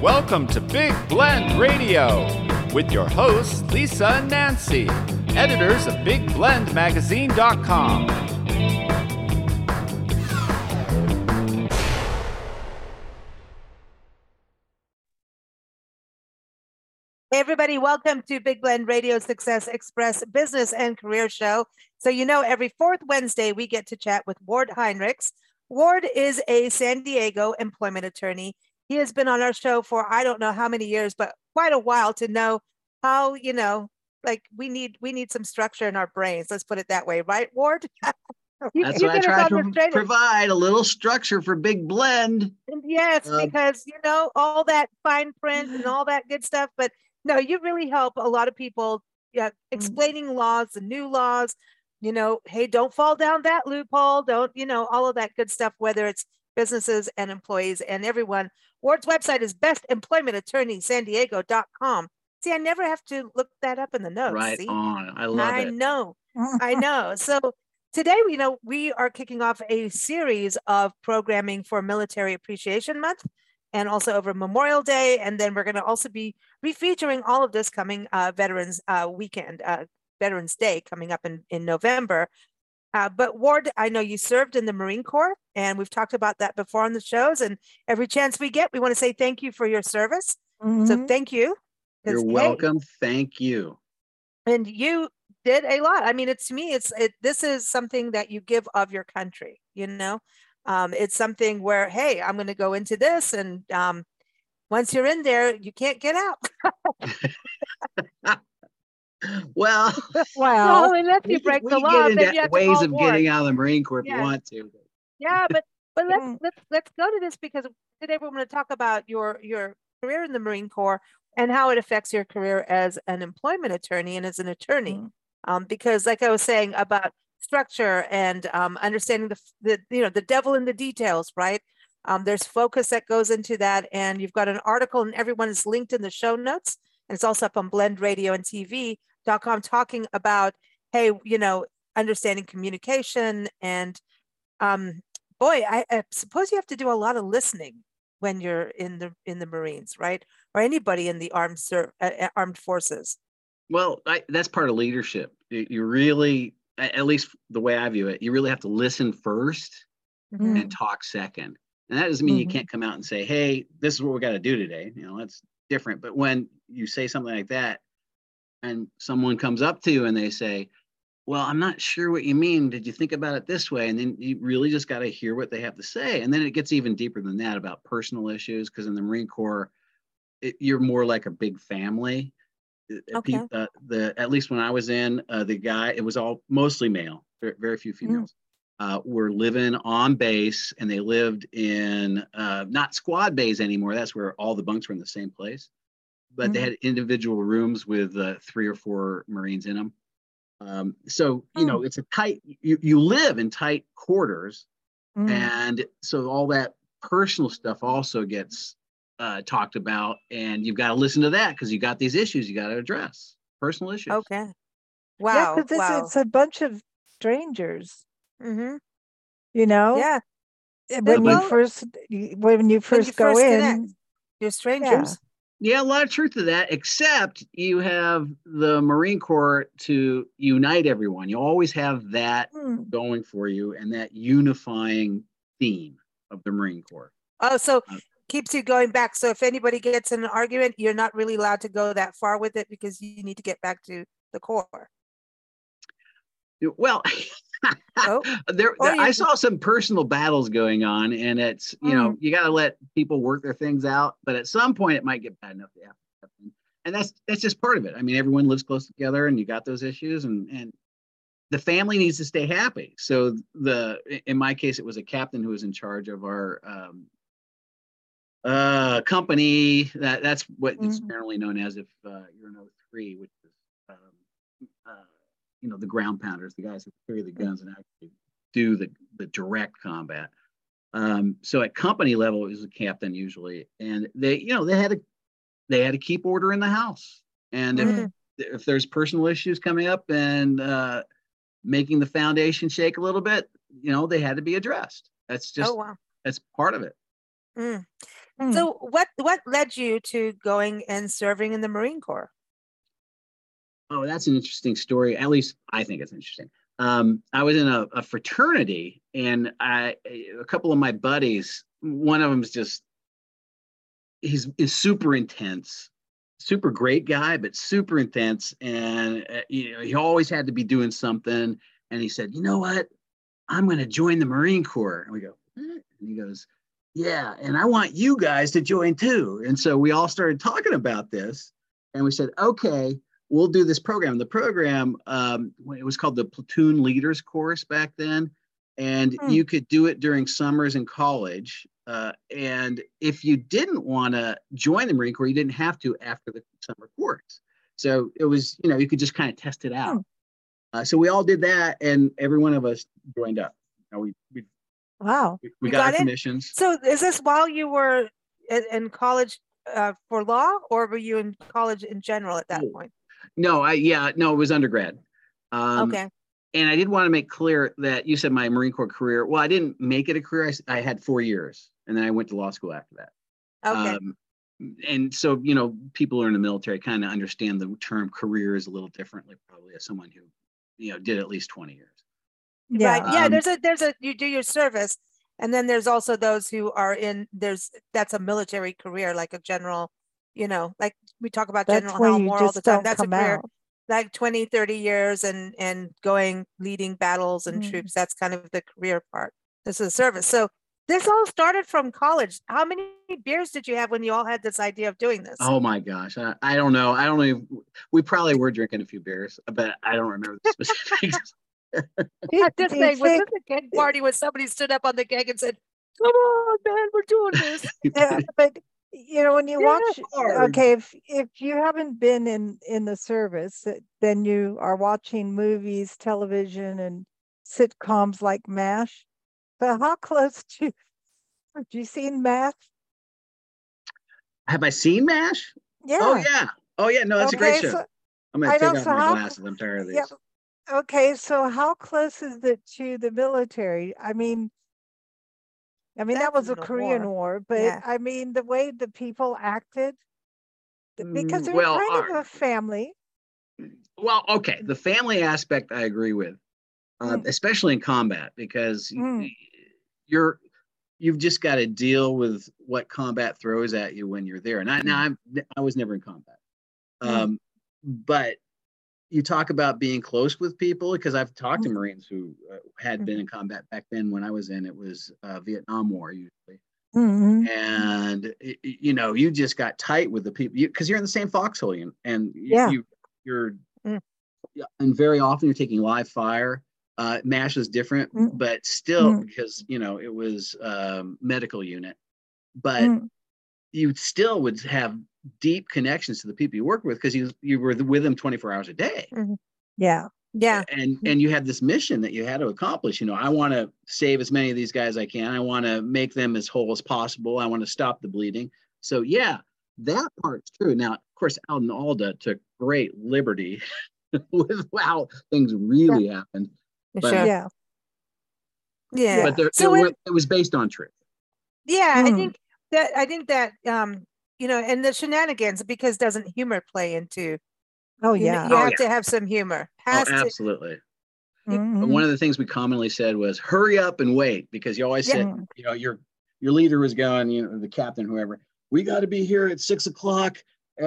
Welcome to Big Blend Radio with your hosts, Lisa and Nancy, editors of BigBlendMagazine.com. Hey everybody, welcome to Big Blend Radio Success Express Business and Career Show. So every fourth Wednesday we get to chat with Ward Heinrichs. Ward is a San Diego employment attorney. He has been on our show for I don't know how many years, but quite a while to know how, we need some structure in our brains. Let's put it that way, right, Ward? That's what I try to provide, a little structure for Big Blend. Yes, because, all that fine print and all that good stuff. But no, you really help a lot of people explaining laws, the new laws, hey, don't fall down that loophole. Don't, all of that good stuff, whether it's businesses and employees and everyone. Ward's website is bestemploymentattorneysandiego.com. See, I never have to look that up in the notes. Right see? on. I love it. I know. So today, we are kicking off a series of programming for Military Appreciation Month and also over Memorial Day. And then we're going to also be refeaturing all of this coming Veterans Weekend, Veterans Day coming up in November. But Ward, I know you served in the Marine Corps, and we've talked about that before on the shows. And every chance we get, we want to say thank you for your service. Mm-hmm. So thank you. You're welcome. Thank you. And you did a lot. I mean, this is something that you give of your country. It's something where, hey, I'm going to go into this, and once you're in there, you can't get out. Well, unless you break the law, then you have ways of getting out of the Marine Corps if you want to. Yeah, but let's go to this, because today we're going to talk about your career in the Marine Corps and how it affects your career as an employment attorney and as an attorney. Because, like I was saying about structure and understanding the devil in the details, right? There's focus that goes into that, and you've got an article, and everyone is linked in the show notes. And it's also up on BlendRadioandTV.com talking about, hey, understanding communication. And I suppose you have to do a lot of listening when you're in the Marines, right? Or anybody in the armed forces. Well, that's part of leadership. You really, at least the way I view it, you really have to listen first and talk second. And that doesn't mean you can't come out and say, hey, this is what we got to do today. That's different. But when you say something like that and someone comes up to you and they say, well, I'm not sure what you mean. Did you think about it this way? And then you really just got to hear what they have to say. And then it gets even deeper than that about personal issues, because in the Marine Corps, you're more like a big family. Okay. At least when I was in, the guy, it was all mostly male, very few females. Were living on base, and they lived in not squad bays anymore. That's where all the bunks were in the same place, but they had individual rooms with 3 or 4 Marines in them. So it's a tight. You live in tight quarters, and so all that personal stuff also gets talked about, and you've got to listen to that because you got these issues you got to address, personal issues. Okay. Wow. Yeah, because it's a bunch of strangers. Yeah. When you first go in, connect, you're strangers. Yeah, a lot of truth to that, except you have the Marine Corps to unite everyone. You always have that going for you, and that unifying theme of the Marine Corps. Oh, so keeps you going back. So if anybody gets in an argument, you're not really allowed to go that far with it, because you need to get back to the core. Well, I saw some personal battles going on, and it's, you got to let people work their things out, but at some point it might get bad enough to happen. And that's just part of it. I mean, everyone lives close together, and you got those issues, and the family needs to stay happy. So in my case, it was a captain who was in charge of our company. That's what it's generally known as if you're an 03, which is the ground pounders, the guys who carry the guns and actually do the direct combat. So at company level, it was a captain usually, and they had to keep order in the house. And if there's personal issues coming up and making the foundation shake a little bit, they had to be addressed. That's just that's part of it. Mm. So what led you to going and serving in the Marine Corps? Oh, that's an interesting story. At least I think it's interesting. I was in a fraternity, and a couple of my buddies, one of them is super intense, super great guy, but super intense. And, he always had to be doing something. And he said, you know what? I'm going to join the Marine Corps. And we go, eh? And he goes, yeah. And I want you guys to join too. And so we all started talking about this, and we said, okay, we'll do this program. The program, it was called the Platoon Leaders Course back then. And you could do it during summers in college. And if you didn't want to join the Marine Corps, you didn't have to after the summer course. So it was, you could just kind of test it out. So we all did that, and every one of us joined up. We got our commissions. So is this while you were in college for law, or were you in college in general at that point? No, it was undergrad. Okay. And I did want to make clear that you said my Marine Corps career. Well, I didn't make it a career. I had 4 years, and then I went to law school after that. Okay. And so, people who are in the military kind of understand the term careers a little differently, probably, as someone who, did at least 20 years. Yeah. Right. Yeah. There's a you do your service, and then there's also those who are that's a military career, like a general, like we talk about General Hal Moore all the time. That's a career. Like 20, 30 years and leading battles and troops. That's kind of the career part. This is service. So this all started from college. How many beers did you have when you all had this idea of doing this? Oh my gosh. I don't know. I don't even, we probably were drinking a few beers, but I don't remember the specifics. Was this a keg party when somebody stood up on the keg and said, come on, man, we're doing this? Yeah, but when you watch, okay, if you haven't been in the service, then you are watching movies, television, and sitcoms like MASH. So how close have you seen MASH? Have I seen MASH? Yeah. Oh yeah. No, that's a great show. So, I'm going to take off my glasses. I'm tired of these. Yeah. Okay, so how close is it to the military? I mean, that was a Korean War, but I mean, the way the people acted, because they're kind of a family. Well, okay, the family aspect I agree with, especially in combat, because you've just got to deal with what combat throws at you when you're there. And I was never in combat, but you talk about being close with people, because I've talked to Marines who had been in combat back then. When I was in, it was Vietnam War usually. And you just got tight with the people because you're in the same foxhole, and you're and very often you're taking live fire. MASH is different, but still, because it was medical unit, but you still would have deep connections to the people you work with, because you were with them 24 hours a day. Yeah. And you had this mission that you had to accomplish. I want to save as many of these guys as I can. I want to make them as whole as possible. I want to stop the bleeding. So yeah, that part's true. Now, of course, Alan Alda took great liberty with how things really happened. But, yeah. But it was based on truth. Yeah, I think that and the shenanigans, because doesn't humor play into? Oh yeah, you have to have some humor. Absolutely. One of the things we commonly said was hurry up and wait, because you always said, your leader was going, the captain, whoever, we got to be here at 6 o'clock,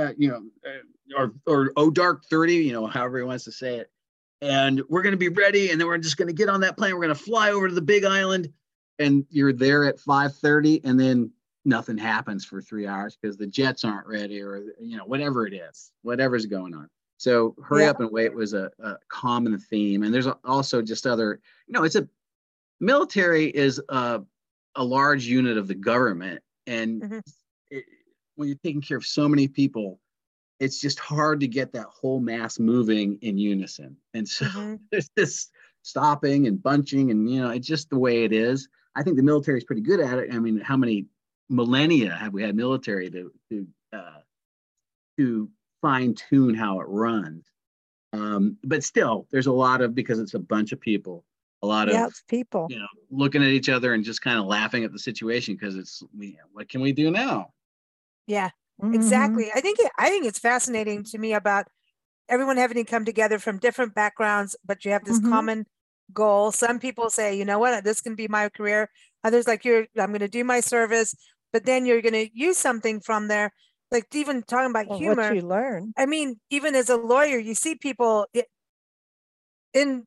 or dark 30, however he wants to say it. And we're going to be ready. And then we're just going to get on that plane. We're going to fly over to the big island, and you're there at 5:30, and then nothing happens for 3 hours because the jets aren't ready, or, whatever it is, whatever's going on. So hurry up and wait was a common theme. And there's also just other, military is a large unit of the government. And when you're taking care of so many people, it's just hard to get that whole mass moving in unison. And so there's this stopping and bunching, and, it's just the way it is. I think the military is pretty good at it. I mean, how many millennia have we had military to fine tune how it runs? But still, there's a lot of, because it's a bunch of people, a lot of it's people, looking at each other and just kind of laughing at the situation because it's, what can we do now? Yeah, exactly. I think it's fascinating to me about everyone having to come together from different backgrounds, but you have this common goal. Some people say, you know what, this can be my career. Others like I'm going to do my service, but then you're going to use something from there. Like even talking about humor, what you learn. I mean, even as a lawyer, you see people in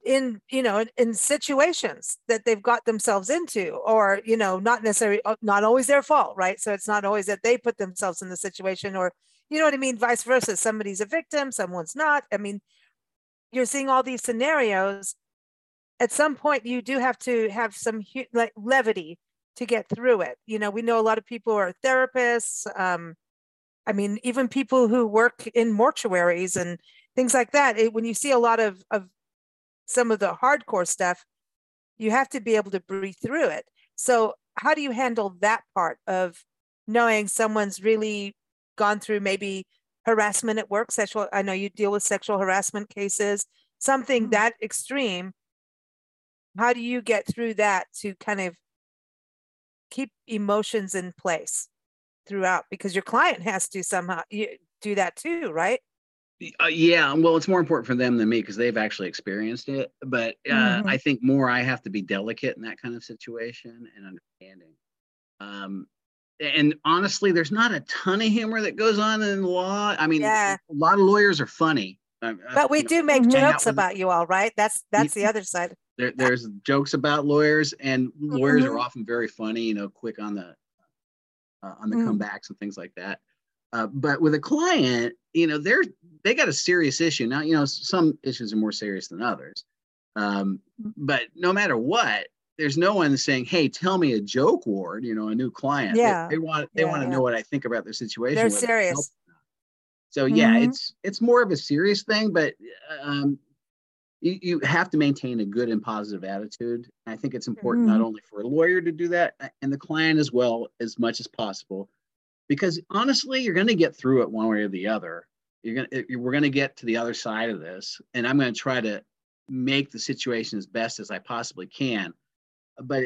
situations that they've got themselves into, or not necessarily, not always their fault, right? So it's not always that they put themselves in the situation, or you know what I mean, vice versa. Somebody's a victim, someone's not. I mean, you're seeing all these scenarios. At some point you do have to have some like levity to get through it. We know a lot of people are therapists. I mean, even people who work in mortuaries and things like that. When you see a lot of some of the hardcore stuff, you have to be able to breathe through it. So how do you handle that part of knowing someone's really gone through maybe harassment at work, I know you deal with sexual harassment cases, something that extreme. How do you get through that to kind of keep emotions in place throughout? Because your client has to somehow do that too, right? Yeah, well, it's more important for them than me because they've actually experienced it. But I think more I have to be delicate in that kind of situation and understanding. And honestly, there's not a ton of humor that goes on in law. I mean, a lot of lawyers are funny. But we do make jokes about you all, right? That's the other side. There's jokes about lawyers, and lawyers are often very funny, quick on the comebacks and things like that. But with a client, they got a serious issue. Now, some issues are more serious than others. But no matter what, there's no one saying, "Hey, tell me a joke, Ward." A new client. Yeah. They want to know what I think about their situation. They're serious. So yeah, it's more of a serious thing, but you have to maintain a good and positive attitude. I think it's important not only for a lawyer to do that and the client as well, as much as possible, because honestly, you're going to get through it one way or the other. We're going to get to the other side of this, and I'm going to try to make the situation as best as I possibly can. But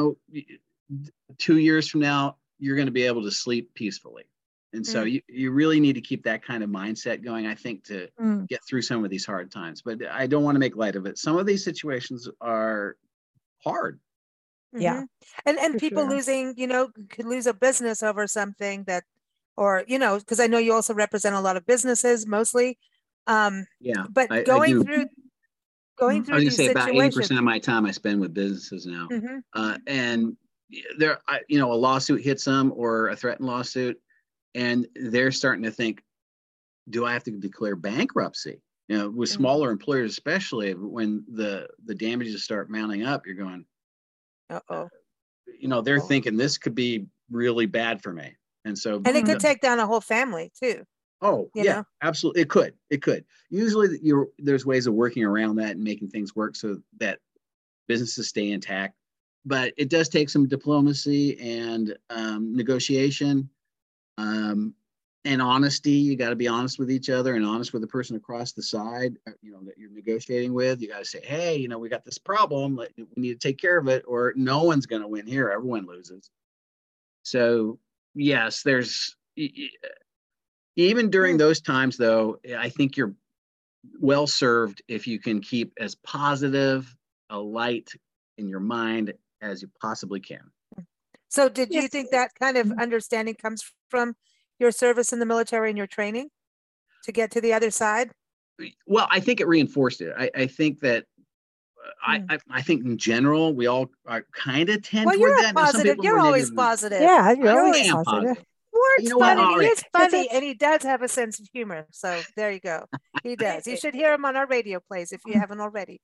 2 years from now, you're going to be able to sleep peacefully. And so you really need to keep that kind of mindset going, I think, to get through some of these hard times. But I don't want to make light of it. Some of these situations are hard. Yeah. And people losing, could lose a business over something that, or, because I know you also represent a lot of businesses mostly. Yeah. But I going do. through I was going to say situations, about 80% of my time I spend with businesses now. And there, a lawsuit hits them, or a threatened lawsuit, and they're starting to think, do I have to declare bankruptcy? With smaller employers, especially when the damages start mounting up, you're going, they're thinking this could be really bad for me. And so, and it could take down a whole family too. Oh, yeah, absolutely. It could. Usually there's ways of working around that and making things work so that businesses stay intact. But it does take some diplomacy and negotiation and honesty. You got to be honest with each other and honest with the person across the side, that you're negotiating with. You got to say, hey, we got this problem. We need to take care of it, or no one's going to win here. Everyone loses. So, yes, there's... Even during those times, though, I think you're well served if you can keep as positive a light in your mind as you possibly can. So did you think that kind of understanding comes from your service in the military and your training to get to the other side? Well, I think it reinforced it. I think that I think in general, we all are kind of tend toward that. Positive. You're always positive. Yeah, you're always positive. Ward's funny. He's funny, and he does have a sense of humor. So there you go. He does. You should hear him on our radio plays if you haven't already.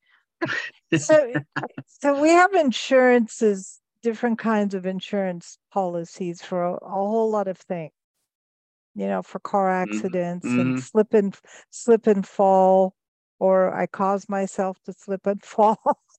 So we have insurances, different kinds of insurance policies for a whole lot of things. For car accidents and slip and fall, or I cause myself to slip and fall.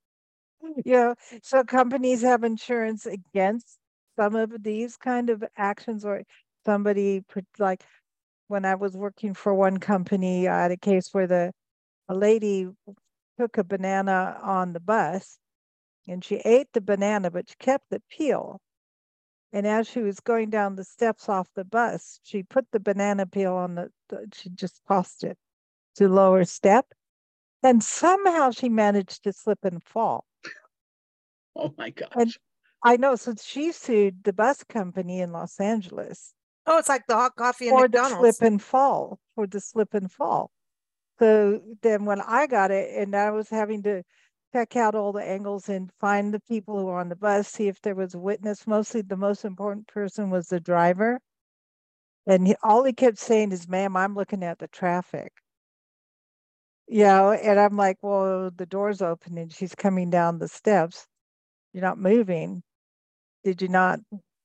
So companies have insurance against some of these kind of actions, or somebody, like when I was working for one company, I had a case where a lady took a banana on the bus and she ate the banana, but she kept the peel. And as she was going down the steps off the bus, she put the banana peel on she just tossed it to the lower step. And somehow she managed to slip and fall. Oh my gosh. And I know, so she sued the bus company in Los Angeles. Oh, it's like the hot coffee in for McDonald's. the slip and fall. So then when I got it, and I was having to check out all the angles and find the people who were on the bus, see if there was a witness. Mostly the most important person was the driver. And all he kept saying is, ma'am, I'm looking at the traffic. And I'm like, well, the door's open and she's coming down the steps. You're not moving. Did you not,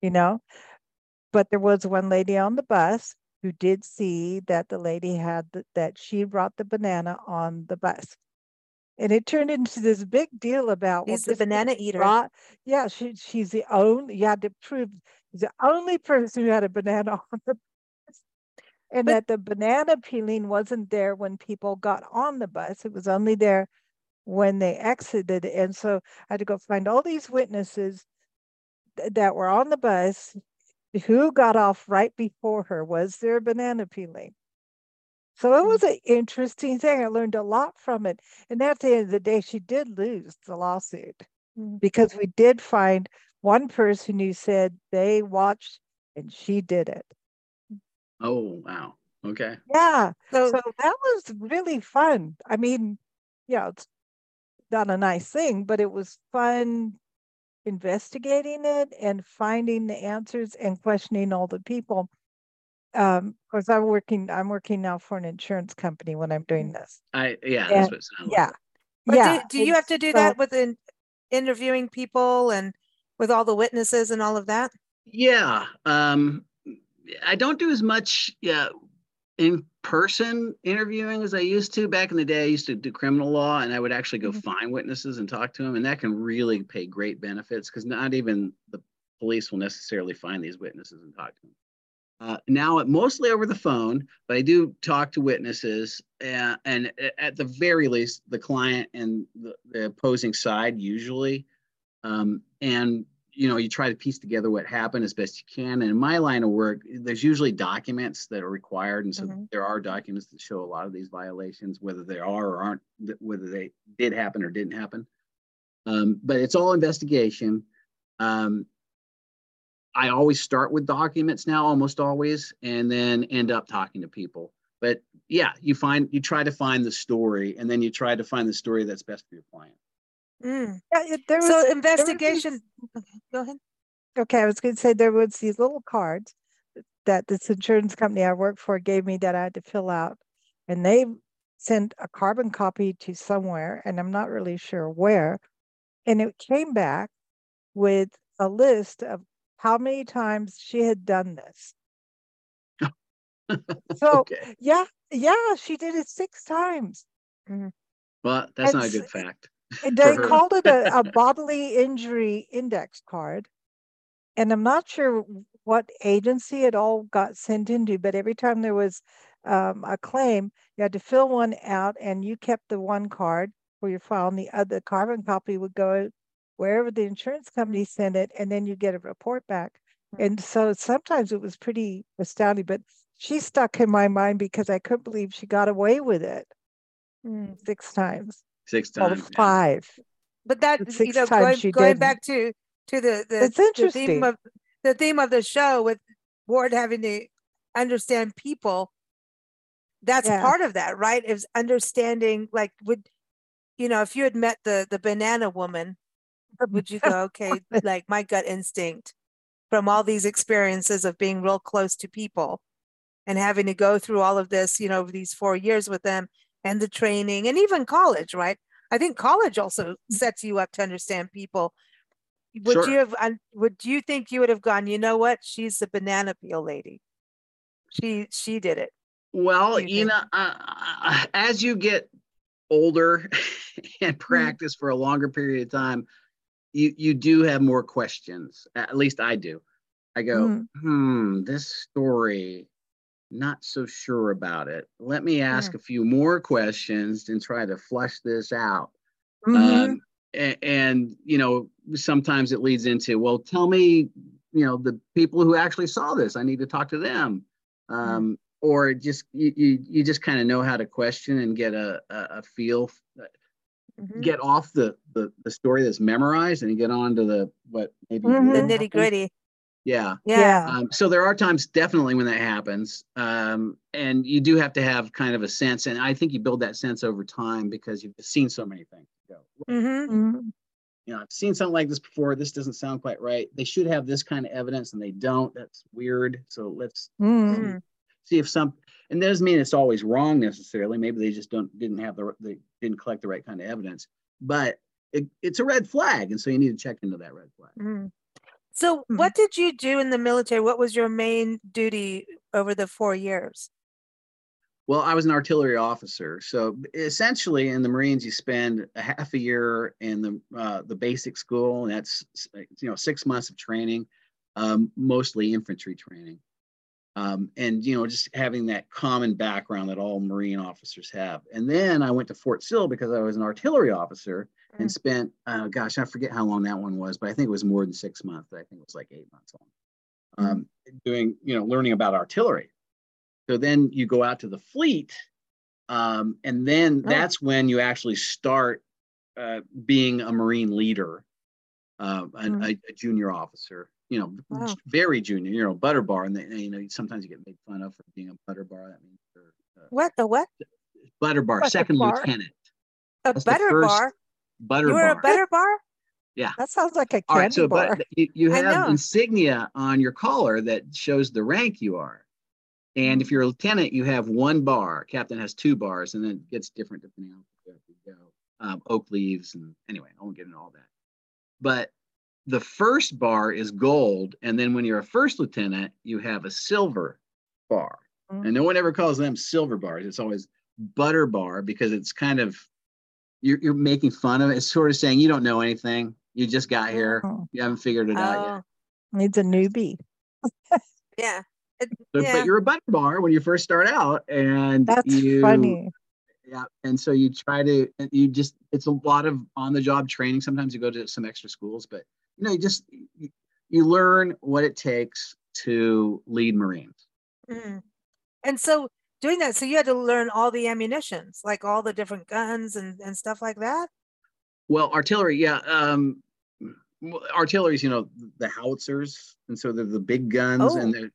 But there was one lady on the bus who did see that the lady that she brought the banana on the bus. And it turned into this big deal about He's the banana eater. She's the only, you had to prove he's the only person who had a banana on the bus. And that the banana peeling wasn't there when people got on the bus. It was only there when they exited. And so I had to go find all these witnesses that were on the bus who got off right before her. Was there banana peeling? So it was an interesting thing. I learned a lot from it. And at the end of the day, she did lose the lawsuit because we did find one person who said they watched and she did it. Oh, wow. Okay. Yeah. So that was really fun. I mean, it's not a nice thing, but it was fun investigating it and finding the answers and questioning all the people. Of course, I'm working now for an insurance company when I'm doing this. That's what it sounds like. But do you have to do that with interviewing people and with all the witnesses and all of that? Yeah. I don't do as much in-person interviewing as I used to. Back in the day, I used to do criminal law, and I would actually go find witnesses and talk to them, and that can really pay great benefits because not even the police will necessarily find these witnesses and talk to them. Now, mostly over the phone, but I do talk to witnesses, and at the very least, the client and the opposing side usually, and you try to piece together what happened as best you can. And in my line of work, there's usually documents that are required. And so there are documents that show a lot of these violations, whether they are or aren't, whether they did happen or didn't happen. But it's all investigation. I always start with documents now, almost always, and then end up talking to people. But yeah, you try to find the story, and then you try to find the story that's best for your client. So investigation. Go ahead. Okay, I was going to say there was these little cards that this insurance company I work for gave me that I had to fill out, and they sent a carbon copy to somewhere, and I'm not really sure where, and it came back with a list of how many times she had done this. So Okay. yeah, she did it 6 times. Well, that's not a good fact. They called it a bodily injury index card. And I'm not sure what agency it all got sent into, but every time there was a claim, you had to fill one out, and you kept the one card for your file, and the other carbon copy would go wherever the insurance company sent it, and then you get a report back. And so sometimes it was pretty astounding, but she stuck in my mind because I couldn't believe she got away with it 6 times. 6 times. Or 5. But that, going back to it's interesting. the theme of the show with Ward having to understand people, that's part of that, right? Is understanding, like, if you had met the banana woman, would you go, okay, like my gut instinct from all these experiences of being real close to people and having to go through all of this, over these 4 years with them and the training and even college, right? I think college also sets you up to understand people. Would you think you would have gone, you know what? She's the banana peel lady. She did it. Well, as you get older and practice for a longer period of time, you do have more questions. At least I do. I go, this story, not so sure about it. Let me ask a few more questions and try to flush this out. and sometimes it leads into, well, tell me, the people who actually saw this, I need to talk to them. Or just you just kind of know how to question and get a feel, get off the story that's memorized and get on to what maybe the nitty gritty. Yeah. Yeah. So there are times definitely when that happens. And you do have to have kind of a sense. And I think you build that sense over time because you've seen so many things. I've seen something like this before. This doesn't sound quite right. They should have this kind of evidence and they don't. That's weird. So let's see if and that doesn't mean it's always wrong necessarily. Maybe they just they didn't collect the right kind of evidence, but it's a red flag. And so you need to check into that red flag. So what did you do in the military? What was your main duty over the 4 years? Well, I was an artillery officer. So essentially in the Marines, you spend a half a year in the basic school, and that's 6 months of training, mostly infantry training. And just having that common background that all Marine officers have. And then I went to Fort Sill because I was an artillery officer and spent, I forget how long that one was, but I think it was more than 6 months. I think it was like 8 months long, doing, learning about artillery. So then you go out to the fleet, and then that's when you actually start being a Marine leader, a junior officer. Very junior, butter bar, and sometimes you get made fun of for being a butter bar. That means what? Butter bar, second lieutenant. A butter bar. Butter you were bar. A butter bar? Yeah. That sounds like a candy bar. But you have insignia on your collar that shows the rank you are. And if you're a lieutenant, you have 1 bar. Captain has 2 bars, and then it gets different depending on where you go. Oak leaves, and anyway, I won't get into all that. But the first bar is gold, and then when you're a first lieutenant, you have a silver bar. And no one ever calls them silver bars. It's always butter bar because it's kind of, you're making fun of it. It's sort of saying you don't know anything. You just got here. You haven't figured it out yet. Needs a newbie. Yeah. But you're a butter bar when you first start out, and that's funny. Yeah, and so you try to, it's a lot of on-the-job training. Sometimes you go to some extra schools, but you learn what it takes to lead Marines. And so doing that, so you had to learn all the ammunitions, like all the different guns and stuff like that? Well, artillery, yeah. Artillery is, the howitzers, and so they're the big guns, and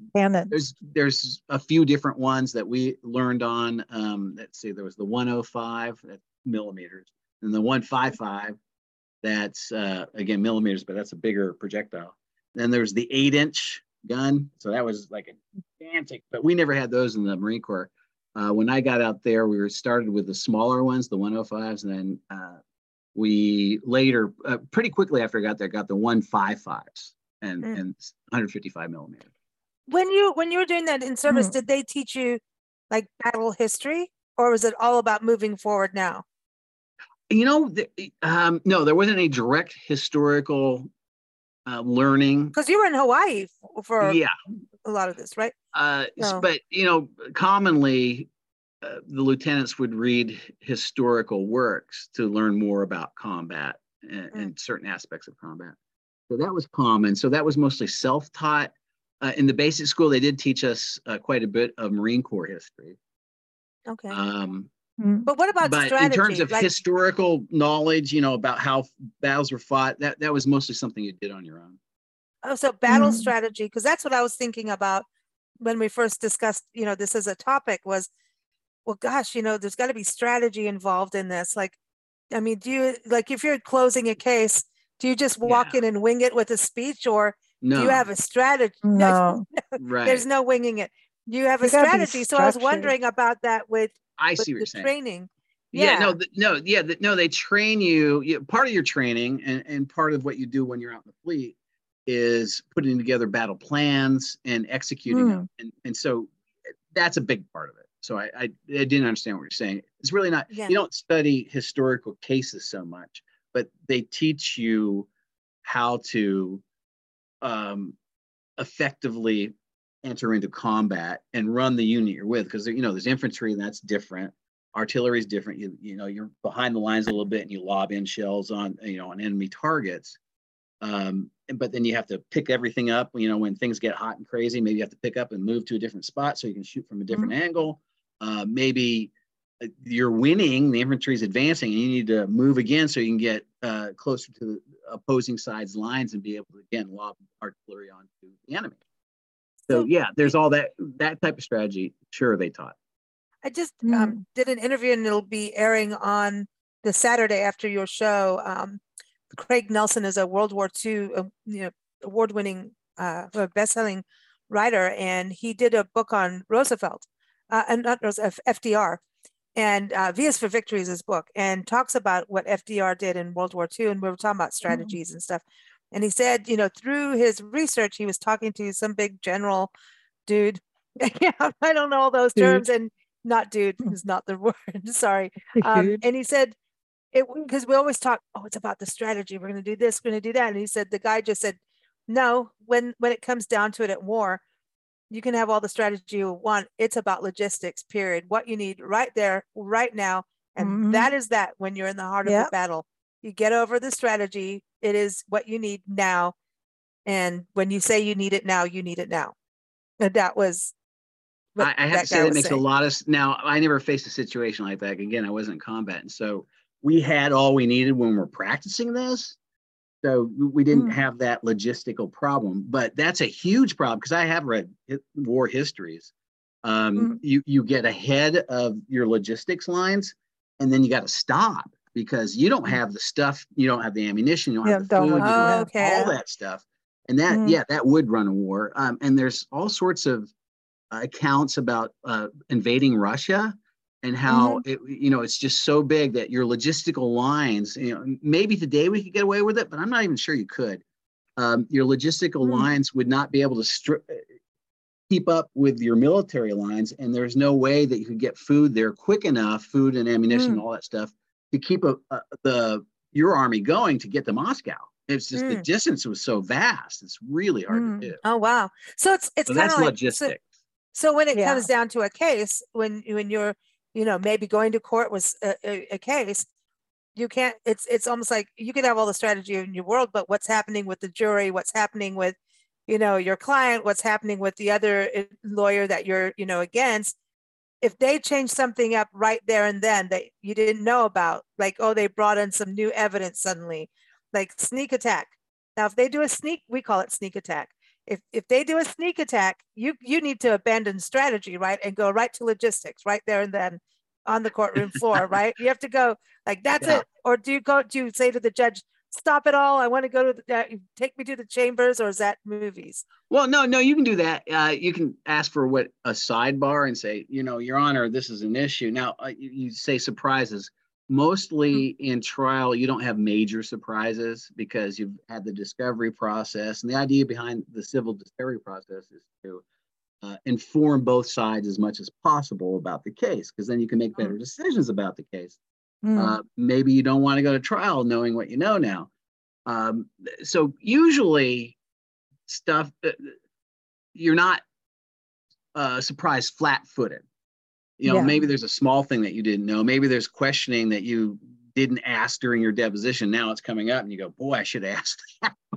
there's a few different ones that we learned on. Let's see, there was the 105, that's millimeters, and the 155, that's again millimeters, but that's a bigger projectile. Then there's the 8-inch gun, so that was like a gigantic, but we never had those in the Marine Corps. When I got out there, we started with the smaller ones, the 105s, and then we later, pretty quickly after I got there, got the 155s and 155 millimeters. When you were doing that in service, did they teach you like battle history, or was it all about moving forward now? No, there wasn't any direct historical learning. Because you were in Hawaii for a lot of this, right? But commonly, the lieutenants would read historical works to learn more about combat and certain aspects of combat. So that was common. So that was mostly self-taught. In the basic school, they did teach us quite a bit of Marine Corps history. Okay. But what about strategy? In terms of historical knowledge, about how battles were fought, that was mostly something you did on your own. Oh, so battle strategy, because that's what I was thinking about when we first discussed, this as a topic was, well, gosh, there's got to be strategy involved in this. Like, I mean, do you, like, if you're closing a case, do you just walk in and wing it with a speech, or do you have a strategy? No. Right. There's no winging it. You have a strategy. So I was wondering about that with I see what you're saying. Training. They train you. Part of your training and part of what you do when you're out in the fleet is putting together battle plans and executing them. And so that's a big part of it. So I didn't understand what you're saying. It's really not, you don't study historical cases so much, but they teach you how to effectively enter into combat and run the unit you're with, because there's infantry, and that's different. Artillery is different. You're behind the lines a little bit and you lob in shells on, on enemy targets. But then you have to pick everything up, when things get hot and crazy, maybe you have to pick up and move to a different spot so you can shoot from a different angle. Maybe you're winning, the infantry is advancing, and you need to move again so you can get closer to the opposing side's lines and be able to, again, lob artillery onto the enemy. So yeah, there's all that type of strategy. Sure, they taught. I just did an interview, and it'll be airing on the Saturday after your show. Craig Nelson is a World War II, award-winning, best-selling writer, and he did a book on Roosevelt, and not Roosevelt, FDR, and V is for Victory is his book, and talks about what FDR did in World War II, and we were talking about strategies and stuff. And he said, through his research, he was talking to some big general dude. Yeah, I don't know all those terms, and not dude is not the word. Sorry. And he said, because we always talk, it's about the strategy. We're going to do this, we're going to do that. And he said, the guy just said, no, when it comes down to it at war, you can have all the strategy you want. It's about logistics, period. What you need right there, right now. And that is that when you're in the heart of the battle. You get over the strategy. It is what you need now. And when you say you need it now, you need it now. And that was what I have to say that makes a lot of, now I never faced a situation like that. Again, I wasn't in combat. And so we had all we needed when we're practicing this. So we didn't have that logistical problem, but that's a huge problem because I have read war histories. You get ahead of your logistics lines, and then you got to stop because you don't have the stuff, you don't have the ammunition, you don't have the food, you don't have all that stuff. And that, that would run a war. And there's all sorts of accounts about invading Russia. And how it's just so big that your logistical lines, maybe today we could get away with it, but I'm not even sure you could. Your logistical lines would not be able to keep up with your military lines, and there's no way that you could get food there quick enough, food and ammunition, and all that stuff, to keep your army going to get to Moscow. It's just the distance was so vast; it's really hard to do. Oh wow! So it's kind of like logistics. So when it comes down to a case, when you're maybe going to court was a case, you can't, it's almost like you could have all the strategy in your world, but what's happening with the jury, what's happening with, your client, what's happening with the other lawyer that you're, against, if they change something up right there and then that you didn't know about, like, they brought in some new evidence suddenly, like sneak attack. Now, if they do we call it sneak attack. If they do a sneak attack, you need to abandon strategy, right? And go right to logistics right there and then on the courtroom floor, right? You have to go like, that's it. Or do you say to the judge, stop it all, I want to go to take me to the chambers, or is that movies? Well, no, you can do that. You can ask for a sidebar and say, Your Honor, this is an issue. Now, you say surprises. Mostly in trial, you don't have major surprises because you've had the discovery process. And the idea behind the civil discovery process is to inform both sides as much as possible about the case, because then you can make better decisions about the case. Maybe you don't want to go to trial knowing what you know now. So usually stuff, you're not surprised flat-footed. Maybe there's a small thing that you didn't know. Maybe there's questioning that you didn't ask during your deposition. Now it's coming up and you go, boy, I should have asked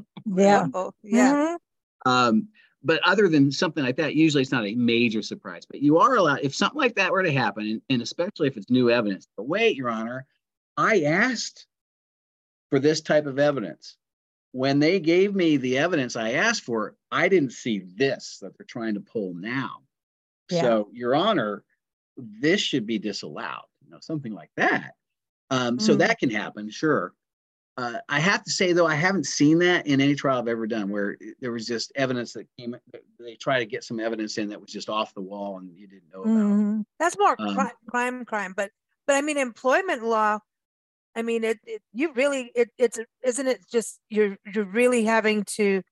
that. But other than something like that, usually it's not a major surprise. But you are allowed, if something like that were to happen, and especially if it's new evidence, but wait, Your Honor, I asked for this type of evidence. When they gave me the evidence I asked for, I didn't see this that they're trying to pull now. So, Your Honor, this should be disallowed, something like that. So that can happen, sure. I have to say, though, I haven't seen that in any trial I've ever done where there was just evidence that came, they try to get some evidence in that was just off the wall and you didn't know about. That's more crime. But I mean, employment law, I mean, isn't it just, you're really having to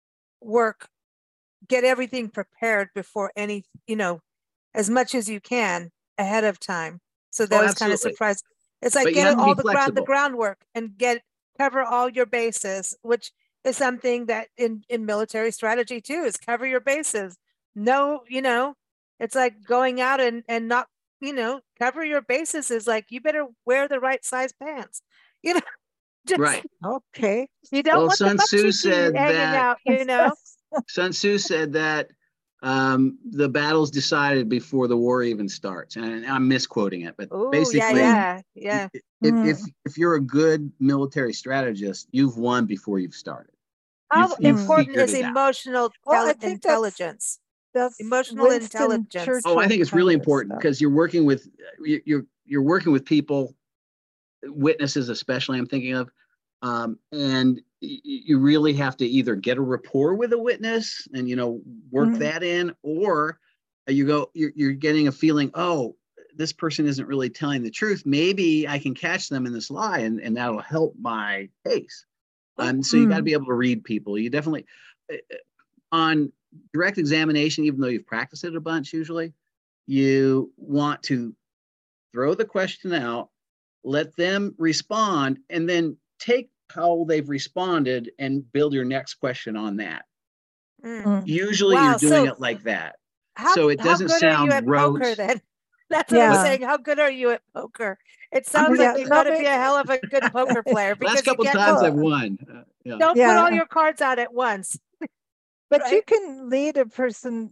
get everything prepared before as much as you can ahead of time. So that was kind of surprised. It's like get all the groundwork and cover all your bases, which is something that in military strategy too, is cover your bases. No, it's like going out and not cover your bases is like, you better wear the right size pants. Just, right. Okay. You don't want Sun the Tzu butt said hanging out, Sun Tzu said that the battle's decided before the war even starts, and I'm misquoting it, but basically, yeah. If you're a good military strategist, you've won before you've started. How important is out. emotional intelligence? That's emotional intelligence. Churchill I think it's really important because you're working with people, witnesses especially, I'm thinking of, and you really have to either get a rapport with a witness and work that in, or you're getting a feeling, oh, this person isn't really telling the truth. Maybe I can catch them in this lie, and that'll help my case. So you got to be able to read people. You definitely, on direct examination, even though you've practiced it a bunch, usually you want to throw the question out, let them respond, and then take how they've responded and build your next question on that. Usually you're doing it like that. So it doesn't sound rote. Poker, then? That's what I'm saying. How good are you at poker? It sounds like you've got to be a hell of a good poker player. Last couple times I've won. Don't put all your cards out at once. But you can lead a person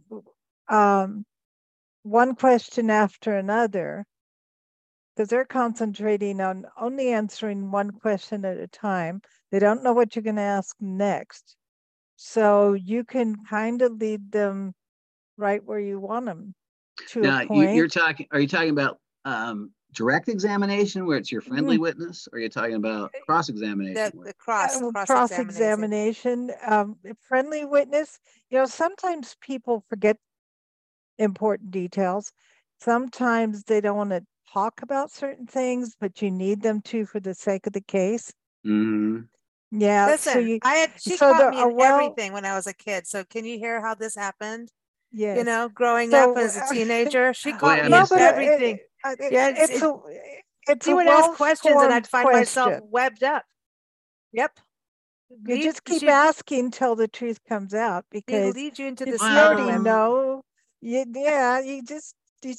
one question after another, because they're concentrating on only answering one question at a time. They don't know what you're going to ask next. So you can kind of lead them right where you want them to a point. Are you talking about direct examination where it's your friendly witness, or are you talking about cross-examination? The cross-examination. Friendly witness, sometimes people forget important details. Sometimes they don't want to talk about certain things, but you need them to for the sake of the case. Yeah. Listen, she taught me everything when I was a kid. So can you hear how this happened? Yes. Growing up as a teenager, she taught me everything. She would ask questions and I'd find myself webbed up. Yep. You just keep asking till the truth comes out, because lead you into this. You already know. You just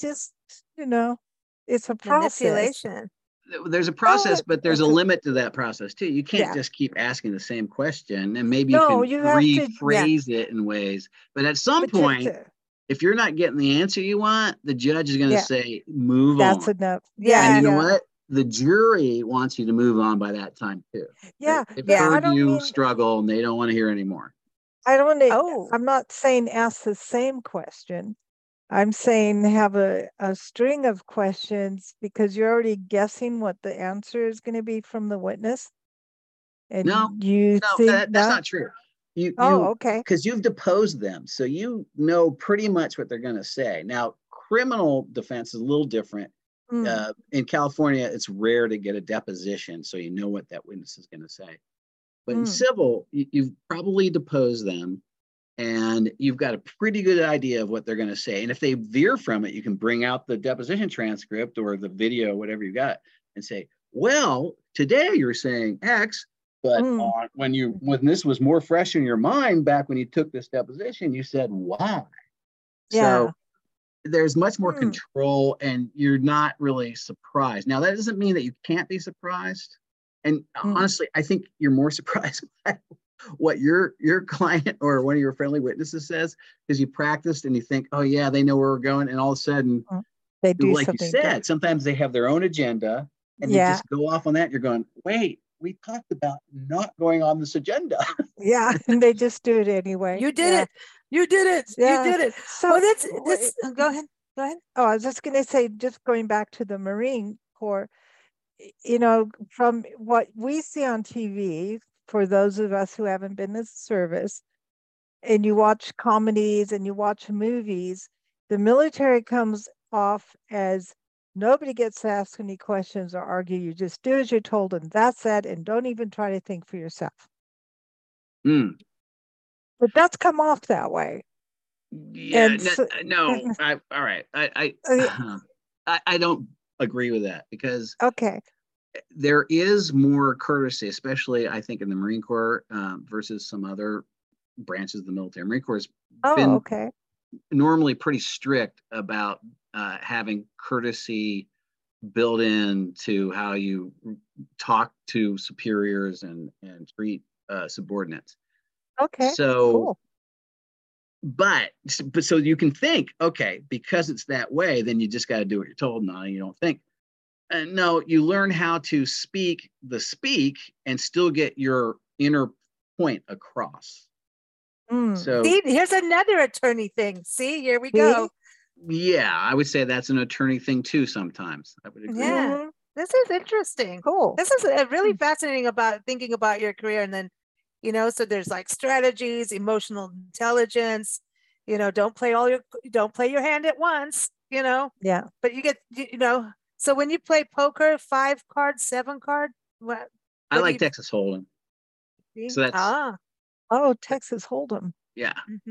it's a process. Manipulation. There's a process, but there's a limit to that process too. You can't just keep asking the same question, and maybe you can rephrase it in ways. But at some point, if you're not getting the answer you want, the judge is going to say, move on. That's enough. And you know what? The jury wants you to move on by that time too. They've heard you struggle and they don't want to hear anymore. I don't want to, I'm not saying ask the same question. I'm saying have a string of questions, because you're already guessing what the answer is going to be from the witness. And that's not true. Okay. Because you've deposed them, so you know pretty much what they're going to say. Now, criminal defense is a little different. In California, it's rare to get a deposition, so you know what that witness is going to say. But in civil, you've probably deposed them, and you've got a pretty good idea of what they're going to say. And if they veer from it, you can bring out the deposition transcript or the video, whatever you got, and say, well, today you're saying X, but when this was more fresh in your mind back when you took this deposition, you said Y. So there's much more control, and you're not really surprised. Now, that doesn't mean that you can't be surprised. And honestly, I think you're more surprised by what your client or one of your friendly witnesses says, because you practiced and you think, oh yeah, they know where we're going, and all of a sudden they do, like you said, sometimes they have their own agenda, and you just go off on that. You're going, wait, we talked about not going on this agenda. And they just do it anyway. You did it. You did it. You did it. So that's go ahead. Oh, I was just going to say, just going back to the Marine Corps, from what we see on TV, for those of us who haven't been in the service, and you watch comedies and you watch movies, the military comes off as nobody gets to ask any questions or argue. You just do as you're told, and that's that, and don't even try to think for yourself. But that's come off that way. Yeah, all right. I don't agree with that, because there is more courtesy, especially I think in the Marine Corps versus some other branches of the military. Marine Corps has been normally pretty strict about having courtesy built into how you talk to superiors and treat subordinates. Okay. So, cool. but so you can think, okay, because it's that way, then you just got to do what you're told. No, you don't think. No, you learn how to speak the speak and still get your inner point across. So see, here's another attorney thing. See, here we go. Yeah, I would say that's an attorney thing too. Sometimes I would agree. Yeah, this is interesting. Cool. This is really fascinating about thinking about your career, and then, so there's like strategies, emotional intelligence. Don't play your hand at once. Yeah. But you get, So when you play poker, 5 card, 7 card, what I like Texas Hold'em. So that's Texas Hold'em. Yeah.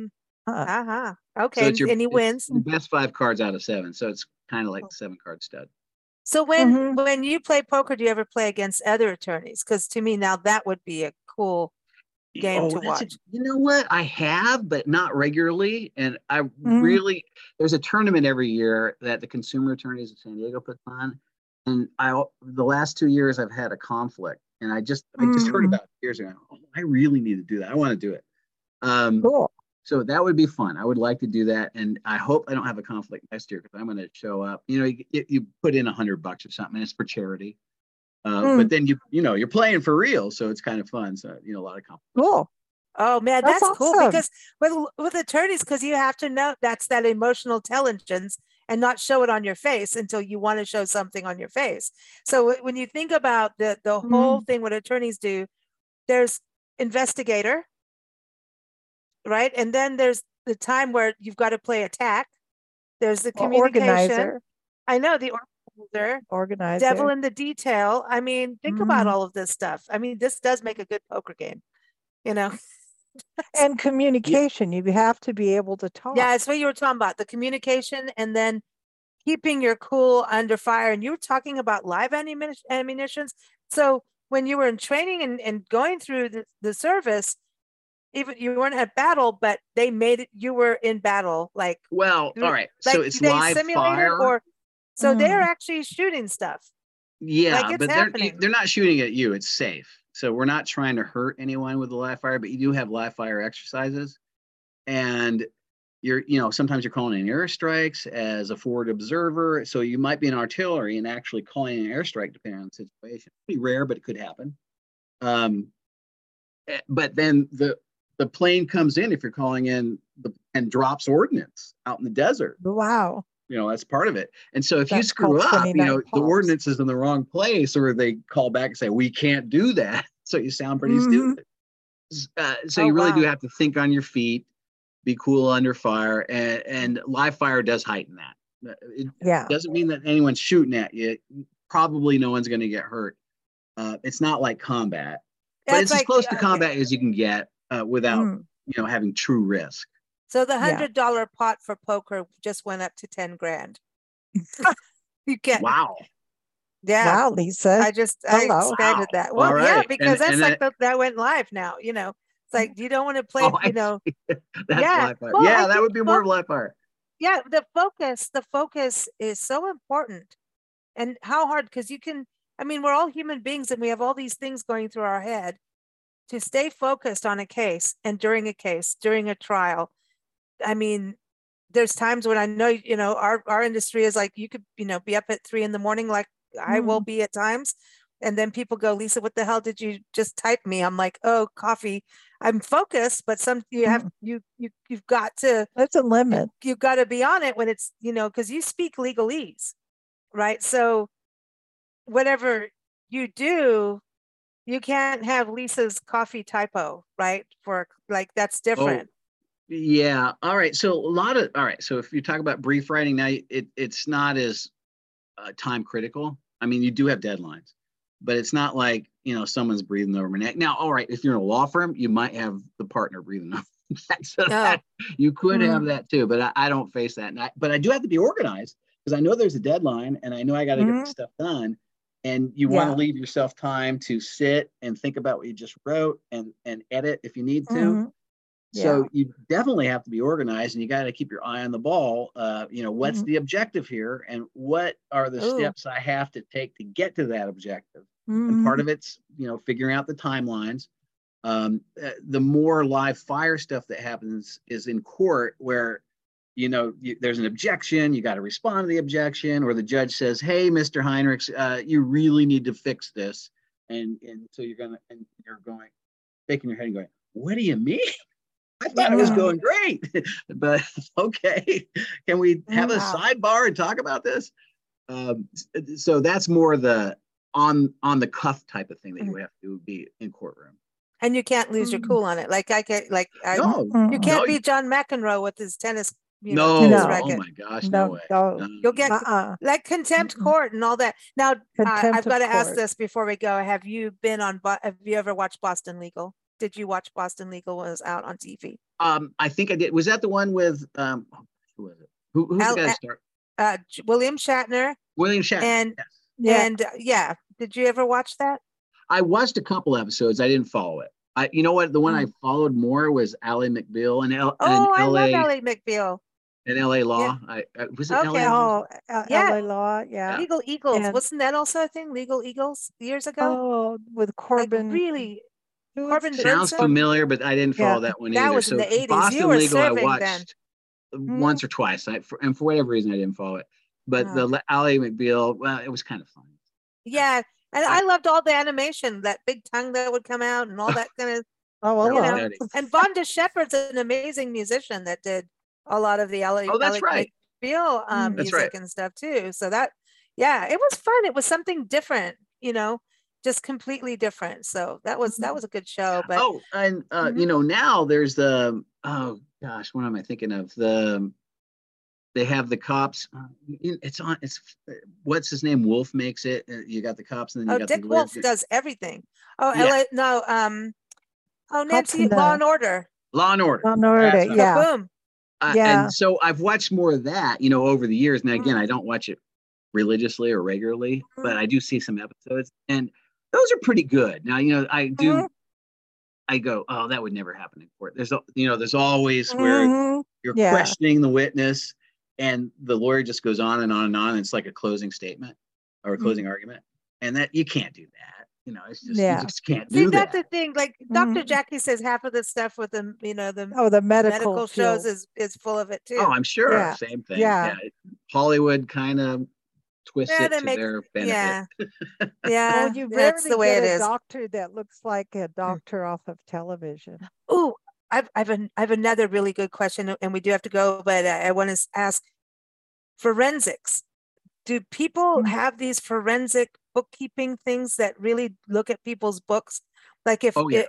Okay, so and he wins. The best 5 cards out of 7, so it's kind of like the 7 card stud. So when you play poker, do you ever play against other attorneys? Because to me now that would be a cool game to watch. You know what? I have, but not regularly. And I really, there's a tournament every year that the Consumer Attorneys of San Diego puts on. And the last 2 years I've had a conflict, and I just heard about it years ago. Oh, I really need to do that. I want to do it. Cool. So that would be fun. I would like to do that. And I hope I don't have a conflict next year, because I'm going to show up. You put in $100 or something, and it's for charity. But then you're playing for real, so it's kind of fun. So a lot of competition. Cool. Oh man, that's awesome. cool, because with attorneys, because you have to know that's that emotional intelligence and not show it on your face until you want to show something on your face. So when you think about the whole thing, what attorneys do, there's investigator, right? And then there's the time where you've got to play attack. There's the communication. Organizer. I know, the organizer. Devil in the detail. I mean, think about all of this stuff. I mean, this does make a good poker game, And communication. You have to be able to talk. Yeah, it's what you were talking about, the communication, and then keeping your cool under fire. And you were talking about live ammunitions. So when you were in training and going through the service, even you weren't at battle, but they made it, you were in battle. All right. So it's live fire. So they're actually shooting stuff. Yeah, but they're not shooting at you. It's safe. So we're not trying to hurt anyone with the live fire, but you do have live fire exercises. And sometimes you're calling in airstrikes as a forward observer. So you might be in artillery and actually calling an airstrike depending on the situation. Pretty rare, but it could happen. But then the plane comes in if you're calling in and drops ordnance out in the desert. Wow. That's part of it. And so if you screw up, the ordinance is in the wrong place, or they call back and say, we can't do that. So you sound pretty stupid. So you really do have to think on your feet, be cool under fire, and live fire does heighten that. It doesn't mean that anyone's shooting at you. Probably no one's going to get hurt. It's not like combat, but it's as close to combat as you can get without, having true risk. So the $100 pot for poker just went up to 10 grand. You can't. Wow. Yeah. Wow, Lisa. I expanded that. Well, right. Because that went live now. It's like you don't want to play. That's live fire. Well, that would be more of live fire. Yeah, the focus is so important, and how hard, because we're all human beings and we have all these things going through our head. To stay focused on a case and during a trial. There's times when I know, our industry is like, you could, be up at 3 a.m, like I will be at times. And then people go, Lisa, what the hell did you just type me? I'm like, oh, coffee. I'm focused, but you've got to, that's a limit. You've got to be on it when it's, because you speak legalese, right? So whatever you do, you can't have Lisa's coffee typo, right? That's different. Yeah. All right. So So if you talk about brief writing now, it's not as time critical. You do have deadlines, but it's not like, someone's breathing over my neck. Now, all right, if you're in a law firm, you might have the partner breathing over that you could have that too, but I don't face that. But I do have to be organized, because I know there's a deadline and I know I got to get this stuff done. And you want to leave yourself time to sit and think about what you just wrote and edit if you need to. So you definitely have to be organized, and you got to keep your eye on the ball. What's the objective here, and what are the steps I have to take to get to that objective? And part of it's, figuring out the timelines. The more live fire stuff that happens is in court, where there's an objection, you got to respond to the objection, or the judge says, "Hey, Mr. Heinrichs, you really need to fix this," and so you're going shaking your head and going, "What do you mean? I thought it was going great." But okay, can we have a sidebar and talk about this? So that's more the on the cuff type of thing that you have to be in courtroom. And you can't lose your cool on it. You can't be John McEnroe with his tennis. Tennis racket. Oh my gosh, no way. You'll get like contempt court and all that. Now, I've got to ask this before we go. Have you ever watched Boston Legal? Did you watch Boston Legal when it was out on TV? I think I did. Was that the one with who was it? Who's the guy that started? William Shatner. William Shatner. And did you ever watch that? I watched a couple episodes. I didn't follow it. You know what? The one I followed more was Ally McBeal and I love Ally McBeal. And LA Law. Yeah. Was it LA Law? LA Law, yeah. Legal Eagles. Wasn't that also a thing? Legal Eagles years ago? Oh, with Corbin. Really? Corbin sounds familiar, but I didn't follow that one either. That was in the 80s. Boston you were Legal I watched then. once or twice. And for whatever reason, I didn't follow it. But the Ally McBeal, well, it was kind of fun. Yeah. And I loved all the animation, that big tongue that would come out and all that kind of. And Vonda Shepard's an amazing musician that did a lot of the Ally McBeal music and stuff too. So it was fun. It was something different, just completely different. So that was a good show. But now there's the what am I thinking of? They have the cops. It's what's his name? Wolf makes it. You got the cops, and then you got Dick Wolf does everything. Nancy, Law and Order. Law and Order. Yeah. Boom. And so I've watched more of that, over the years. And again, I don't watch it religiously or regularly, but I do see some episodes, and those are pretty good. Now, I do. I go, oh, that would never happen in court. There's always where you're questioning the witness, and the lawyer just goes on and on and on. And it's like a closing statement or a closing argument, and that you can't do that. It's just you just can't do that. See, that's the thing. Like Dr. Jackie says, half of the stuff with the the medical shows is full of it too. Oh, I'm sure. Yeah. Same thing. Yeah. Hollywood kind of twists it to their benefit. Yeah. Well, that's the way it is. A doctor that looks like a doctor off of television. Oh, I have another really good question, and we do have to go, but I want to ask forensics. Do people have these forensic bookkeeping things that really look at people's books? Like if like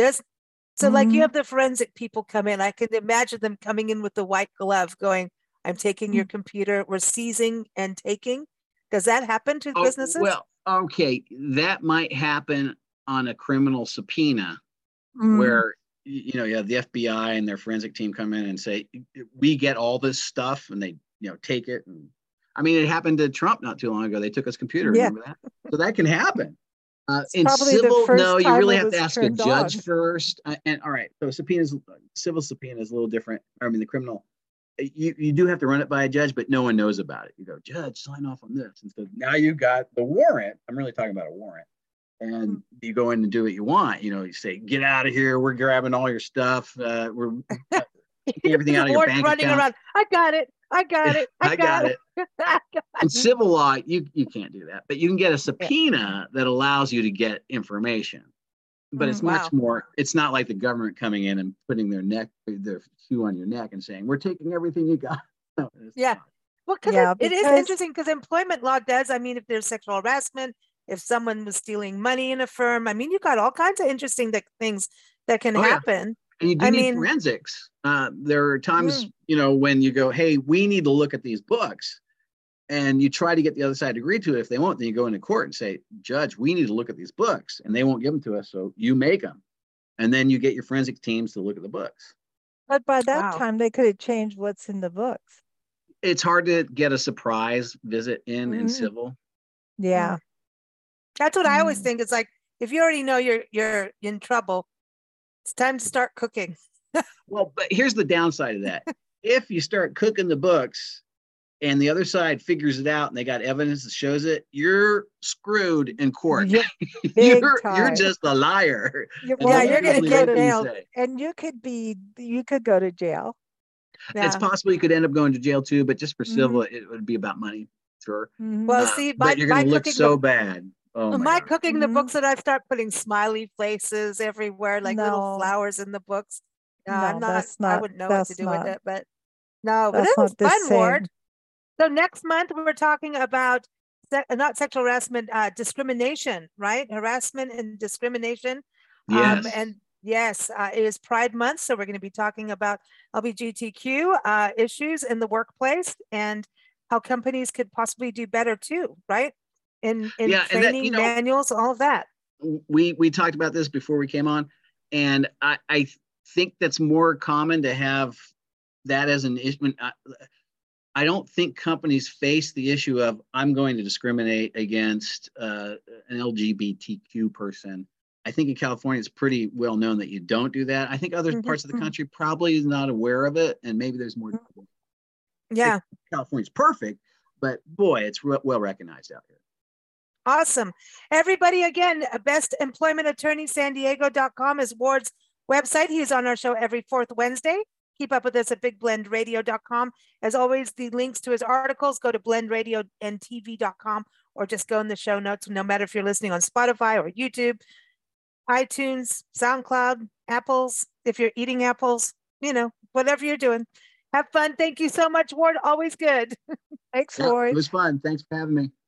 you have the forensic people come in, I can imagine them coming in with the white glove going, "I'm taking your computer, we're seizing and taking." Does that happen to businesses? Well, okay, that might happen on a criminal subpoena where you have the FBI and their forensic team come in and say, "We get all this stuff," and they take it. And I mean, it happened to Trump not too long ago. They took his computer. Remember that? So that can happen. In civil, no, you really have to ask a judge first. And all right, so civil subpoena is a little different. I mean, the criminal, you do have to run it by a judge, but no one knows about it. You go, "Judge, sign off on this." And so now you got the warrant. I'm really talking about a warrant. And you go in and do what you want. You say, "Get out of here. We're grabbing all your stuff. We're taking everything out of your bank running account." Around. I got it. I got it. In civil law, you can't do that, but you can get a subpoena that allows you to get information. But it's much more. It's not like the government coming in and putting their shoe on your neck and saying, "We're taking everything you got." No, well, because it is interesting because employment law does. I mean, if there's sexual harassment, if someone was stealing money in a firm, I mean, you got all kinds of interesting things that can happen. And you do need forensics. There are times, when you go, "Hey, we need to look at these books," and you try to get the other side to agree to it. If they won't, then you go into court and say, "Judge, we need to look at these books," and they won't give them to us, so you make them, and then you get your forensic teams to look at the books. But by that time, they could have changed what's in the books. It's hard to get a surprise visit in civil. Yeah, that's what I always think. It's like if you already know you're in trouble, it's time to start cooking. Well, but here's the downside of that. If you start cooking the books and the other side figures it out and they got evidence that shows it, you're screwed in court. You're just a liar. You're going to get nailed, and you could go to jail. Yeah. It's possible you could end up going to jail too, but just for civil, it would be about money, sure. Well, see, but you're going to look so bad. Oh my cooking the books that I've started putting smiley faces everywhere, like little flowers in the books. I wouldn't know what to do with it, but no, but it was fun, Ward. So next month we're talking about not sexual harassment, discrimination, right? Harassment and discrimination. Yes. And yes, it is Pride Month, so we're going to be talking about LGBTQ issues in the workplace and how companies could possibly do better too, right? In training, manuals, all of that. We talked about this before we came on, and I think that's more common to have that as an issue. I don't think companies face the issue of I'm going to discriminate against an LGBTQ person. I think in California it's pretty well known that you don't do that. I think other parts of the country probably is not aware of it, and maybe there's more. Yeah, California's perfect, but boy, it's well recognized out here. Awesome. Everybody, again, bestemploymentattorneysandiego.com is Ward's website. He's on our show every fourth Wednesday. Keep up with us at bigblendradio.com. As always, the links to his articles, go to blendradioandtv.com or just go in the show notes, no matter if you're listening on Spotify or YouTube, iTunes, SoundCloud, apples, if you're eating apples, whatever you're doing. Have fun. Thank you so much, Ward. Always good. Thanks, Ward. It was fun. Thanks for having me.